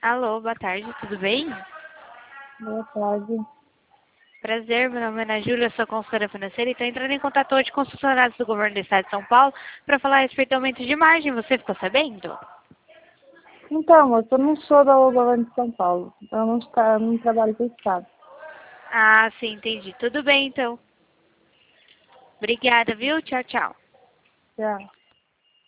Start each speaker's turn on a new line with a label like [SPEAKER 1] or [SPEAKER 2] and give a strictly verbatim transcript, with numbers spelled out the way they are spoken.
[SPEAKER 1] Alô, boa tarde, tudo bem?
[SPEAKER 2] Boa tarde.
[SPEAKER 1] Prazer, meu nome é Ana Júlia, sou consultora financeira e estou entrando em contato hoje com os funcionários do governo do estado de São Paulo para falar a respeito do aumento de margem. Você ficou sabendo?
[SPEAKER 2] Então, moça, eu não sou da governo de São Paulo. Eu não, está, não trabalho com o Estado.
[SPEAKER 1] Ah, sim, entendi. Tudo bem, então. Obrigada, viu? Tchau, tchau.
[SPEAKER 2] Já.